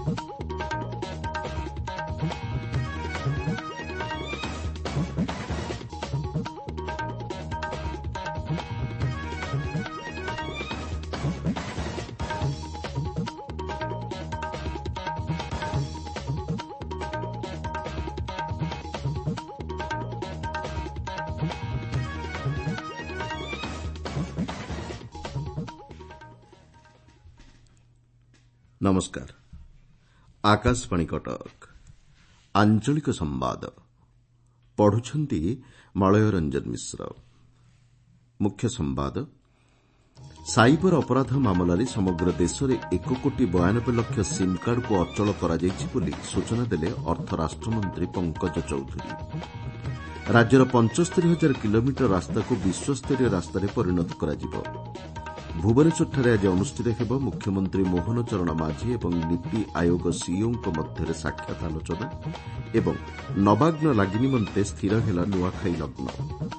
नमस्कार। आकाशवाणी कटक आंचलिक संवाद पढ़ुछंती मलय रंजन मिश्र। मुख्य संवाद साइबर अपराध मामलें समग्र देश में 1 कोटी 92 लाख सिम कार्ड को अचल कर सूचना देले अर्थ राष्ट्रमंत्री पंकज चौधरी। राज्यर 75,000 किलोमीटर रास्ता को विश्वस्तरीय रास्ता परिणत कर भुवनेश्वर आज अनुष्ठित हेब मुख्यमंत्री मोहन चरण माझी और नीति आयोग सीईओ मध्य साक्षात आलोचना एवं नवाग्न लागि निमंते स्थिर हेला नुआखाई लग्न।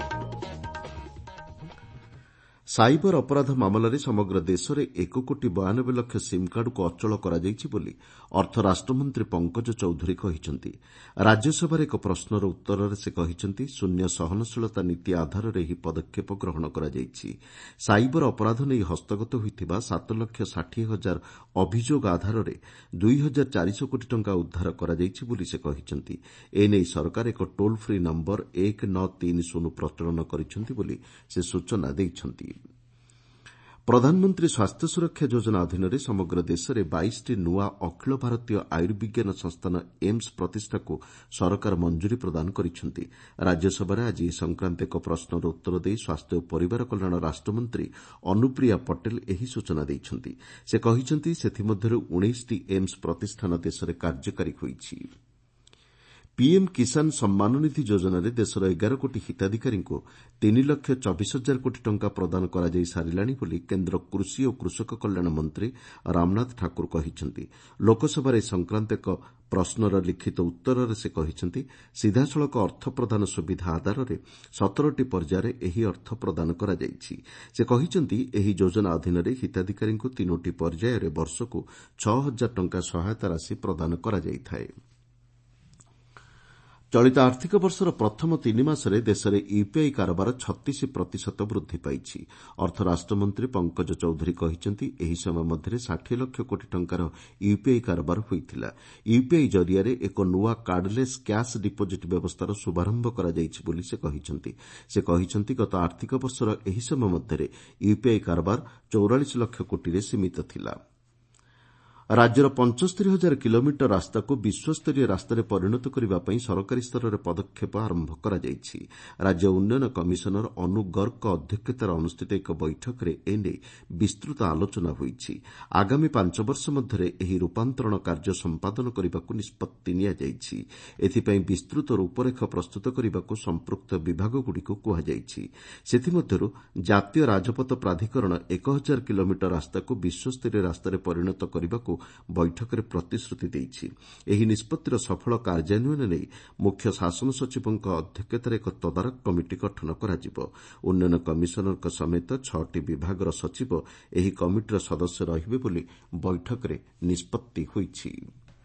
साइबर अपराध मामलें समग्र देश में 1 कोटी 92 लाख सिम कार्ड को अचल कर अर्थ राष्ट्रमंत्री पंकज चौधरी कहते। राज्यसभा एक प्रश्नर उत्तर में से कहते शून्य सहनशीलता नीति आधार में यह पदक्षेप ग्रहण कर साइबर अपराध नहीं हस्तगत होता 7,60,000 अभियोग आधार में 2,400 कोटी टंका उद्धार कर से कहते। एने सरकार एक टोल फ्री नंबर 1930 प्रचलन कर सूचना देते। प्रधानमंत्री स्वास्थ्य सुरक्षा योजना अधीन समग्र देश में 22टी नुआ अखिल भारतीय आयुर्विज्ञान संस्थान एम्स प्रतिष्ठा को सरकार मंजूरी प्रदान करिसेंति। राज्यसभा आज ए संक्रांत एक प्रश्नर उत्तर दे स्वास्थ्य और परिवार कल्याण राष्ट्रमंत्री अनुप्रिया पटेल एही सूचना देइछंति। से कहिसेंति सेथिमध्यरु 19टी एम्स प्रतिष्ठान देश में कार्यकारी होईछि। पीएम किसान सम्मान निधि योजना देशर 11 कोटी हिताधिकारी को 3,24,000 कोटी टंका प्रदान कर सारिलाणी बोली केन्द्र कृषि और कृषक कल्याण मंत्री रामनाथ ठाकुर कहिसेंति। लोकसभा संक्रांत एक प्रश्नर लिखित उत्तर में से कहते सीधासलख अर्थ प्रदान सुविधा आधार में 17टी पर्यायर एही अर्थ प्रदान कर से कहते एही योजना अधीन हिताधिकारी 3टी पर्यायर वर्षको 6,000 टंका सहायता राशि प्रदान कर चलित आर्थिक वर्षर प्रथम 3 मासरे देश में यूपीआई कारोबार 36% वृद्धि पाइछि। अर्थ राष्ट्रमंत्री पंकज चौधरी कहते एही समय मध्य 60 लाख कोटी टंकार यूपीआई कारोबार होइथिला। यूपीआई जरिया एक नुआ कार्डलेस कैश डिपोजिट व्यवस्थार शुभारंभ करा जाइछि बोली से कहते गत आर्थिक वर्षर एही समय मध्य यूपीआई कारोबार 44 लाख कोटी सीमित थिला। राज्यर 75,000 किलोमीटर रास्ता को विश्वस्तरीय रास्ता परिणत करने सरकारी स्तर में पदक्षेप आरंभ कर राज्य उन्नयन कमिशनर अनु गर्ग अध्यक्षतार अनुष्ठित एक बैठक में एने विस्तृत आलोचना होईछि। आगामी 5 वर्ष मध्य एही रूपांतरण कार्य संपादन करने को निष्पत्ति नियाଯାଇଛି। एथिपाई विस्तृत रूपरेखा प्रस्तुत करने को संपृक्त विभागगुड़िक कहुଯାଇଛି। सेथिमध्यरु जातीय राजपथ प्राधिकरण 1,000 किलोमीटर रास्ता को विश्वस्तरीय रास्ता परिणत करने बैठक में प्रतिश्रुति देइछि। एही निष्पत्तिर सफल कार्यान्वयन नहीं मुख्य शासन सचिवों अध्यक्षतार एक तदारक कमिटी गठन कराजिब। उन्नयन कमिशनर समेत 6टी विभागर सचिव एही कमिटीर सदस्य रहिबे बोली बैठक में निष्पत्ति होइछि।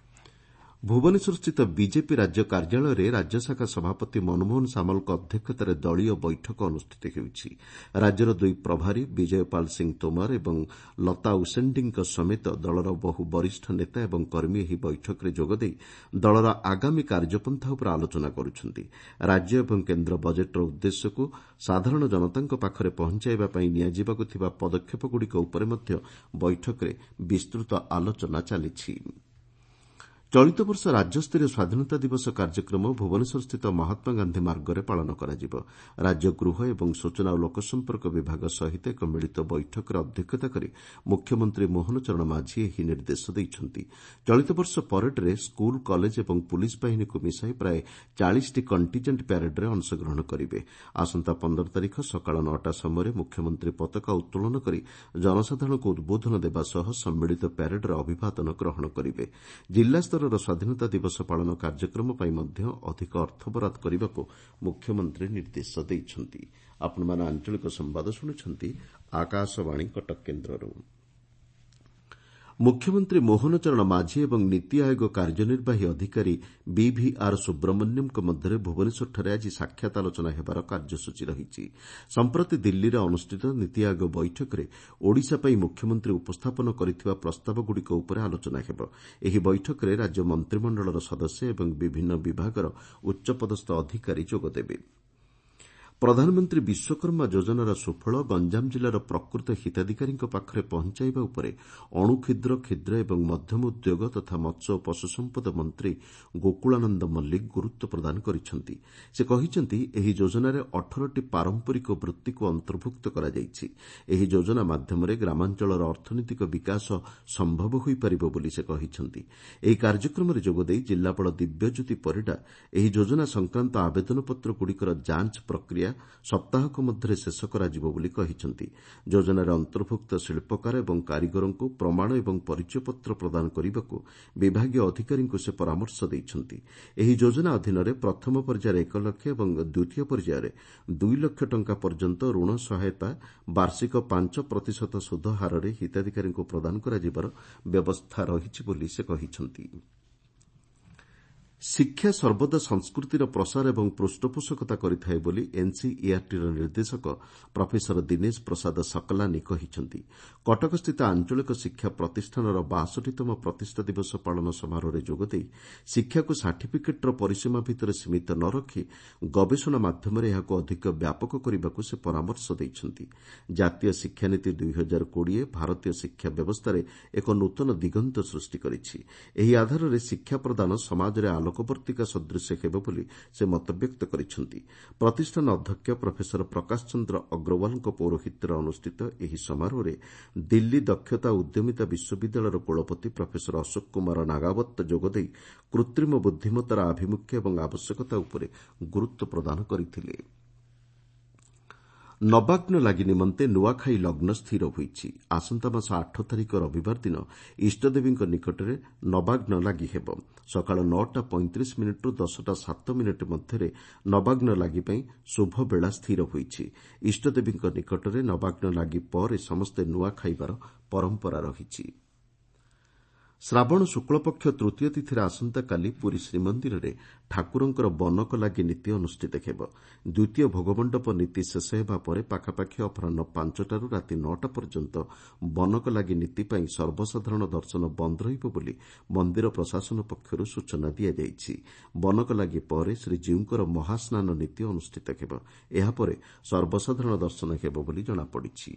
भुवनेश्वर स्थित बीजेपी राज्य कार्यालय राज्य शाखा सभापति मनमोहन सामल अध्यक्षतार दलीय बैठक अनुष्ठित होइछि। राज्यर 2 प्रभारी विजयपाल सिंह तोमर और लता उसेंडी समेत दलर बहु वरिष्ठ नेता और कर्मी ଏହି बैठक में जोगदे दलर आगामी कार्यपंथा उपर आलोचना करुछन्ति। राज्य और केन्द्र बजेटर उद्देश्य को साधारण जनता पाखरे पहुंचाइबा पई नियाजिबाकु थिबा पदक्षेपगुड़िक उपर मध्य बैठक में विस्तृत आलोचना चलिछि। चलित वर्ष राज्यस्तरीय स्वाधीनता दिवस कार्यक्रम भुवनेश्वर स्थित महात्मा गांधी मार्ग में पालन कर राज्य गृह एवं सूचना और लोकसंपर्क विभाग सहित एक मिलित बैठक अध्यक्षता कर मुख्यमंत्री मोहन चरण माझी यह निर्देश देइछन्ति। चलित वर्ष परेड में स्कूल कॉलेज और पुलिस बाहिनी को मिसाई प्राय 40टी कंटिजेंट प्यारेड में अंशग्रहण करेंगे। आसंता 15 तारिख सकाळ 9टा समय मुख्यमंत्री पताका उत्तोलन कर जनसाधारण को उद्बोधन देवा सह सम्मिलित प्यारेड अभिवादन ग्रहण करेंगे। जिला स्वाधीनता दिवस पालन कार्यक्रम अधिक अर्थ बराद करने को मुख्यमंत्री निर्देश देइछन्ति। आपनमान आंचलिक संवाद शुणुछन्ति आकाशवाणी कटक केन्द्रରୁ। ମୁଖ୍ୟମନ୍ତ୍ରୀ ମୋହନ ଚରଣ ମାଝୀ ଏବଂ ନୀତି ଆୟୋଗ କାର୍ଯ୍ୟନିର୍ବାହୀ ଅଧିକାରୀ ବିଭିଆର୍ ସୁବ୍ରମଣ୍ୟମ୍ଙ୍କ ମଧ୍ୟରେ ଭୁବନେଶ୍ୱରଠାରେ ଆଜି ସାକ୍ଷାତ ଆଲୋଚନା ହେବାର କାର୍ଯ୍ୟସୂଚୀ ରହିଛି। ସମ୍ପ୍ରତି ଦିଲ୍ଲୀରେ ଅନୁଷ୍ଠିତ ନୀତି ଆୟୋଗ ବୈଠକରେ ଓଡ଼ିଶା ପାଇଁ ମୁଖ୍ୟମନ୍ତ୍ରୀ ଉପସ୍ଥାପନ କରିଥିବା ପ୍ରସ୍ତାବଗୁଡ଼ିକ ଉପରେ ଆଲୋଚନା ହେବ। ଏହି ବୈଠକରେ ରାଜ୍ୟ ମନ୍ତ୍ରିମଣ୍ଡଳର ସଦସ୍ୟ ଏବଂ ବିଭିନ୍ନ ବିଭାଗର ଉଚ୍ଚପଦସ୍ଥ ଅଧିକାରୀ ଯୋଗଦେବେ। ପ୍ରଧାନମନ୍ତ୍ରୀ ବିଶ୍ୱକର୍ମା ଯୋଜନାର ସୁଫଳ ଗଞ୍ଜାମ ଜିଲ୍ଲାର ପ୍ରକୃତ ହିତାଧିକାରୀଙ୍କ ପାଖରେ ପହଞ୍ଚାଇବା ଉପରେ ଅଣୁ କ୍ଷୁଦ୍ର କ୍ଷୁଦ୍ର ଏବଂ ମଧ୍ୟମ ଉଦ୍ୟୋଗ ତଥା ମତ୍ସ୍ୟ ଓ ପଶୁ ସମ୍ପଦ ମନ୍ତ୍ରୀ ଗୋକୁଳାନନ୍ଦ ମଲ୍ଲିକ ଗୁରୁତ୍ୱ ପ୍ରଦାନ କରିଛନ୍ତି। ସେ କହିଛନ୍ତି ଏହି ଯୋଜନାରେ 18ଟି ପାରମ୍ପରିକ ବୃତ୍ତିକୁ ଅନ୍ତର୍ଭୁକ୍ତ କରାଯାଇଛି। ଏହି ଯୋଜନା ମାଧ୍ୟମରେ ଗ୍ରାମାଞ୍ଚଳର ଅର୍ଥନୈତିକ ବିକାଶ ସମ୍ଭବ ହୋଇପାରିବ ବୋଲି ସେ କହିଛନ୍ତି। ଏହି କାର୍ଯ୍ୟକ୍ରମରେ ଯୋଗଦେଇ ଜିଲ୍ଲାପାଳ ଦିବ୍ୟଜ୍ୟୋତି ପରିଡ଼ା ଏହି ଯୋଜନା ସଂକ୍ରାନ୍ତ ଆବେଦନପତ୍ରଗୁଡ଼ିକର ଯାଞ୍ଚ ପ୍ରକ୍ରିୟା ସପ୍ତାହକ ମଧ୍ୟରେ ଶେଷ କରାଯିବ ବୋଲି କହିଛନ୍ତି। ଯୋଜନାରେ ଅନ୍ତର୍ଭୁକ୍ତ ଶିଳ୍ପକାର ଏବଂ କାରିଗରଙ୍କୁ ପ୍ରମାଣ ଏବଂ ପରିଚୟପତ୍ର ପ୍ରଦାନ କରିବାକୁ ବିଭାଗୀୟ ଅଧିକାରୀଙ୍କୁ ସେ ପରାମର୍ଶ ଦେଇଛନ୍ତି। ଏହି ଯୋଜନା ଅଧୀନରେ ପ୍ରଥମ ପର୍ଯ୍ୟାୟରେ 1 ଲକ୍ଷ ଏବଂ ଦ୍ୱିତୀୟ ପର୍ଯ୍ୟାୟରେ 2 ଲକ୍ଷ ଟଙ୍କା ପର୍ଯ୍ୟନ୍ତ ଋଣ ସହାୟତା ବାର୍ଷିକ 5% ସୁଧ ହାରରେ ହିତାଧିକାରୀଙ୍କୁ ପ୍ରଦାନ କରାଯିବାର ବ୍ୟବସ୍ଥା ରହିଛି ବୋଲି ସେ କହିଛନ୍ତି। ଶିକ୍ଷା ସର୍ବଦା ସଂସ୍କୃତିର ପ୍ରସାର ଏବଂ ପୃଷ୍ଠପୋଷକତା କରିଥାଏ ବୋଲି ଏନ୍ସିଇଆରଟିର ନିର୍ଦ୍ଦେଶକ ପ୍ରଫେସର ଦିନେଶ ପ୍ରସାଦ ସକଲାନି କହିଛନ୍ତି। କଟକସ୍ଥିତ ଆଞ୍ଚଳିକ ଶିକ୍ଷା ପ୍ରତିଷ୍ଠାନର 62ତମ ପ୍ରତିଷ୍ଠା ଦିବସ ପାଳନ ସମାରୋହରେ ଯୋଗଦେଇ ଶିକ୍ଷାକୁ ସାର୍ଟିଫିକେଟ୍ର ପରିସୀମା ଭିତରେ ସୀମିତ ନ ରଖି ଗବେଷଣା ମାଧ୍ୟମରେ ଏହାକୁ ଅଧିକ ବ୍ୟାପକ କରିବାକୁ ସେ ପରାମର୍ଶ ଦେଇଛନ୍ତି। ଜାତୀୟ ଶିକ୍ଷାନୀତି 2020 ଭାରତୀୟ ଶିକ୍ଷା ବ୍ୟବସ୍ଥାରେ ଏକ ନୂତନ ଦିଗନ୍ତ ସୃଷ୍ଟି କରିଛି। ଏହି ଆଧାରରେ ଶିକ୍ଷା ପ୍ରଦାନ ସମାଜରେ ଲୋକବର୍ତ୍ତିକା ସଦୃଶ୍ୟ ହେବ ବୋଲି ସେ ମତବ୍ୟକ୍ତ କରିଛନ୍ତି। ପ୍ରତିଷ୍ଠାନ ଅଧ୍ୟକ୍ଷ ପ୍ରଫେସର ପ୍ରକାଶ ଚନ୍ଦ୍ର ଅଗ୍ରୱାଲଙ୍କ ପୌରୋହିତ୍ୟରେ ଅନୁଷ୍ଠିତ ଏହି ସମାରୋହରେ ଦିଲ୍ଲୀ ଦକ୍ଷତା ଓ ଉଦ୍ୟମିତା ବିଶ୍ୱବିଦ୍ୟାଳୟର କୁଳପତି ପ୍ରଫେସର ଅଶୋକ କୁମାର ନାଗାବତ ଯୋଗଦେଇ କୃତ୍ରିମ ବୁଦ୍ଧିମତ୍ତାର ଆଭିମୁଖ୍ୟ ଏବଂ ଆବଶ୍ୟକତା ଉପରେ ଗୁରୁତ୍ୱ ପ୍ରଦାନ କରିଥିଲେ। ନବାଗ୍ନ ଲାଗି ନିମନ୍ତେ ନୂଆଖାଇ ଲଗ୍ନ ସ୍ଥିର ହୋଇଛି। ଆସନ୍ତା ମାସ 8 ତାରିଖ ରବିବାର ଦିନ ଇଷ୍ଟଦେବୀଙ୍କ ନିକଟରେ ନବାଗ୍ନ ଲାଗି ହେବ। ସକାଳ 9:35ରୁ 10:07 ମଧ୍ୟରେ ନବାଗ୍ନ ଲାଗି ପାଇଁ ଶୁଭ ବେଳା ସ୍ଥିର ହୋଇଛି। ଇଷ୍ଟଦେବୀଙ୍କ ନିକଟରେ ନବାଗ୍ନ ଲାଗି ପରେ ସମସ୍ତେ ନୂଆ ଖାଇବାର ପରମ୍ପରା ରହିଛି। ଶ୍ରାବଣ ଶୁକ୍ଳପକ୍ଷ ତୃତୀୟ ତିଥିରେ ଆସନ୍ତାକାଲି ପୁରୀ ଶ୍ରୀମନ୍ଦିରରେ ଠାକୁରଙ୍କର ବନକ ଲାଗି ନୀତି ଅନୁଷ୍ଠିତ ହେବ। ଦ୍ୱିତୀୟ ଭୋଗମଣ୍ଡପ ନୀତି ଶେଷ ହେବା ପରେ ପାଖାପାଖି ଅପରାହ୍ନ 5ଟାରୁ ରାତି 9ଟା ପର୍ଯ୍ୟନ୍ତ ବନକ ଲାଗି ନୀତି ପାଇଁ ସର୍ବସାଧାରଣ ଦର୍ଶନ ବନ୍ଦ ରହିବ ବୋଲି ମନ୍ଦିର ପ୍ରଶାସନ ପକ୍ଷରୁ ସୂଚନା ଦିଆଯାଇଛି। ବନକ ଲାଗି ପରେ ଶ୍ରୀଜୀଉଙ୍କର ମହାସ୍ନାନ ନୀତି ଅନୁଷ୍ଠିତ ହେବ। ଏହାପରେ ସର୍ବସାଧାରଣ ଦର୍ଶନ ହେବ ବୋଲି ଜଣାପଡ଼ିଛି।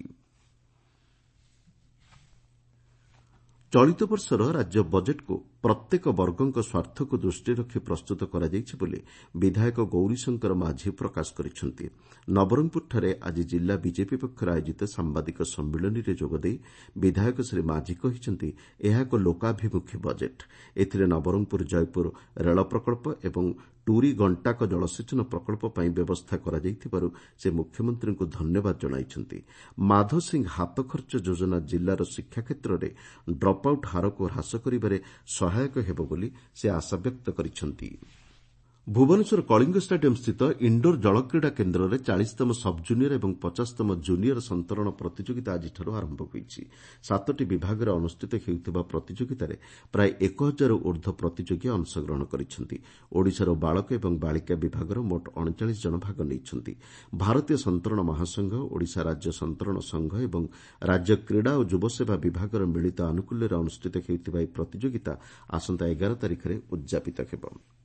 ଚଳିତ ବର୍ଷର ରାଜ୍ୟ ବଜେଟ୍କୁ ପ୍ରତ୍ୟେକ ବର୍ଗଙ୍କ ସ୍ୱାର୍ଥକୁ ଦୃଷ୍ଟିରେ ରଖି ପ୍ରସ୍ତୁତ କରାଯାଇଛି ବୋଲି ବିଧାୟକ ଗୌରୀଶଙ୍କର ମାଝୀ ପ୍ରକାଶ କରିଛନ୍ତି। ନବରଙ୍ଗପୁରଠାରେ ଆଜି ଜିଲ୍ଲା ବିଜେପି ପକ୍ଷରୁ ଆୟୋଜିତ ସାମ୍ବାଦିକ ସମ୍ମିଳନୀରେ ଯୋଗଦେଇ ବିଧାୟକ ଶ୍ରୀ ମାଝୀ କହିଛନ୍ତି, ଏହା ଏକ ଲୋକାଭିମୁଖୀ ବଜେଟ୍। ଏଥିରେ ନବରଙ୍ଗପୁର ଜୟପୁର ରେଳ ପ୍ରକଳ୍ପ ଏବଂ ଟୁରି ଗଣ୍ଡାକ ଜଳସେଚନ ପ୍ରକଳ୍ପ ପାଇଁ ବ୍ୟବସ୍ଥା କରାଯାଇଥିବାରୁ ସେ ମୁଖ୍ୟମନ୍ତ୍ରୀଙ୍କୁ ଧନ୍ୟବାଦ ଜଣାଇଛନ୍ତି। ମାଧ ସିଂ ହାତ ଖର୍ଚ୍ଚ ଯୋଜନା ଜିଲ୍ଲାର ଶିକ୍ଷା କ୍ଷେତ୍ରରେ ଡ୍ରପ୍ ଆଉଟ୍ ହାରକୁ ହ୍ରାସ କରିବାରେ ସହାୟକ ହେବ ବୋଲି ସେ ଆଶାବ୍ୟକ୍ତ କରିଛନ୍ତି। ଭୁବନେଶ୍ୱର କଳିଙ୍ଗ ଷ୍ଟାଡିୟମ୍ସ୍ଥିତ ଇଣ୍ଡୋର ଜଳକ୍ରୀଡ଼ା କେନ୍ଦ୍ରରେ 40ତମ ସବ୍ ଜୁନିୟର ଏବଂ 50ତମ ଜୁନିୟର ସନ୍ତରଣ ପ୍ରତିଯୋଗିତା ଆଜିଠାରୁ ଆରମ୍ଭ ହୋଇଛି। 7ଟି ବିଭାଗରେ ଅନୁଷ୍ଠିତ ହେଉଥିବା ପ୍ରତିଯୋଗିତାରେ ପ୍ରାୟ 1000ରୁ ଊର୍ଦ୍ଧ୍ୱ ପ୍ରତିଯୋଗୀ ଅଂଶଗ୍ରହଣ କରିଛନ୍ତି। ଓଡ଼ିଶାର ବାଳକ ଏବଂ ବାଳିକା ବିଭାଗର ମୋଟ 39 ଜଣ ଭାଗ ନେଇଛନ୍ତି। ଭାରତୀୟ ସନ୍ତରଣ ମହାସଂଘ, ଓଡ଼ିଶା ରାଜ୍ୟ ସନ୍ତରଣ ସଂଘ ଏବଂ ରାଜ୍ୟ କ୍ରୀଡ଼ା ଓ ଯୁବସେବା ବିଭାଗର ମିଳିତ ଆନୁକୂଲ୍ୟରେ ଅନୁଷ୍ଠିତ ହେଉଥିବା ଏହି ପ୍ରତିଯୋଗିତା ଆସନ୍ତା 11 ତାରିଖରେ ଉଦ୍ଯାପିତ ହେବ।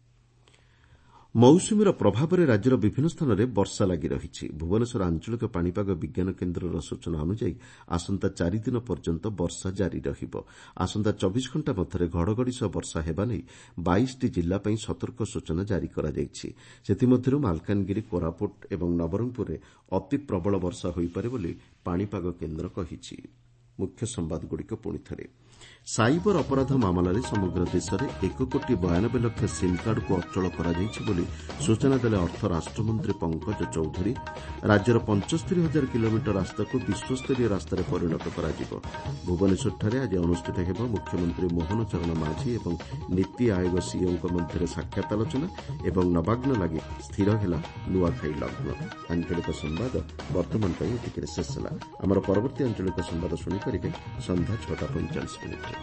ମୌସୁମୀର ପ୍ରଭାବରେ ରାଜ୍ୟର ବିଭିନ୍ନ ସ୍ଥାନରେ ବର୍ଷା ଲାଗି ରହିଛି। ଭୁବନେଶ୍ୱର ଆଞ୍ଚଳିକ ପାଣିପାଗ ବିଜ୍ଞାନ କେନ୍ଦ୍ରର ସୂଚନା ଅନୁଯାୟୀ ଆସନ୍ତା 4 ଦିନ ପର୍ଯ୍ୟନ୍ତ ବର୍ଷା ଜାରି ରହିବ। ଆସନ୍ତା 24 ଘଣ୍ଟା ମଧ୍ୟରେ ଘଡ଼ଘଡ଼ି ସହ ବର୍ଷା ହେବା ନେଇ 22ଟି ଜିଲ୍ଲା ପାଇଁ ସତର୍କ ସୂଚନା ଜାରି କରାଯାଇଛି। ସେଥିମଧ୍ୟରୁ ମାଲକାନଗିରି, କୋରାପୁଟ ଏବଂ ନବରଙ୍ଗପୁରରେ ଅତି ପ୍ରବଳ ବର୍ଷା ହୋଇପାରେ ବୋଲି ପାଣିପାଗ କେନ୍ଦ୍ର କହିଛି। ମୁଖ୍ୟ ସମ୍ବାଦଗୁଡ଼ିକ ପୁଣିଥରେ। ସାଇବର ଅପରାଧ ମାମଲାରେ ସମଗ୍ର ଦେଶରେ 1,92,00,000 ସିମ୍ କାର୍ଡକୁ ଅଚଳ କରାଯାଇଛି ବୋଲି ସୂଚନା ଦେଲେ ଅର୍ଥ ରାଷ୍ଟ୍ରମନ୍ତ୍ରୀ ପଙ୍କଜ ଚୌଧୁରୀ। ରାଜ୍ୟର 75,000 କିଲୋମିଟର ରାସ୍ତାକୁ ବିଶ୍ୱସ୍ତରୀୟ ରାସ୍ତାରେ ପରିଣତ କରାଯିବ। ଭୁବନେଶ୍ୱରଠାରେ ଆଜି ଅନୁଷ୍ଠିତ ହେବ ମୁଖ୍ୟମନ୍ତ୍ରୀ ମୋହନ ଚରଣ ମାଝୀ ଏବଂ ନୀତି ଆୟୋଗ ସିଇଓଙ୍କ ମଧ୍ୟରେ ସାକ୍ଷାତ ଆଲୋଚନା ଏବଂ ନବାଗ୍ନ ଲାଗି ସ୍ଥିର ହେଲା ନୂଆଖାଇ ଲଗ୍ନ। ଆଞ୍ଚଳିକ ସମ୍ବାଦ ବର୍ତ୍ତମାନ ପାଇଁ ଏତିକିରେ ଶେଷ ହେଲା। ଆମର ପରବର୍ତ୍ତୀ ଆଞ୍ଚଳିକ ସମ୍ବାଦ ଶୁଣିପାରିବେ ସନ୍ଧ୍ୟା 6:45।